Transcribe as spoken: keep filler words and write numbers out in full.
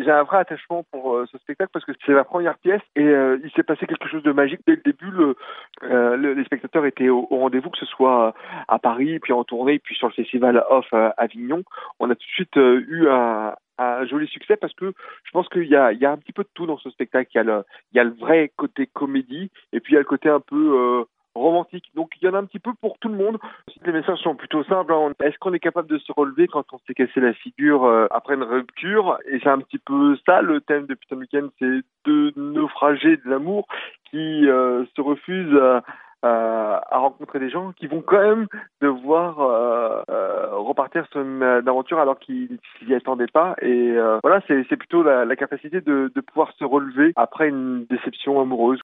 j'ai un vrai attachement pour euh, ce spectacle parce que c'est la première pièce et euh, il s'est passé quelque chose de magique dès le début. Le, euh, le, les spectateurs étaient au, au rendez-vous, que ce soit à Paris, puis en tournée, puis sur le festival Off à Avignon. On a tout de suite euh, eu un, un joli succès parce que je pense qu'il y a, il y a un petit peu de tout dans ce spectacle. Il y a le, il y a le vrai côté comédie et puis il y a le côté un peu euh, romantique. Donc il y en a un petit peu pour tout le monde. Les messages sont plutôt simples. Hein. Est-ce qu'on est capable de se relever quand on s'est cassé la figure euh, après une rupture? Et c'est un petit peu ça le thème de Putain de Week-end, c'est deux naufragés de l'amour qui euh, se refusent à, à, à rencontrer des gens qui vont quand même devoir euh, euh, repartir sur une aventure alors qu'ils s'y attendaient pas. Et euh, voilà, c'est, c'est plutôt la, la capacité de, de pouvoir se relever après une déception amoureuse.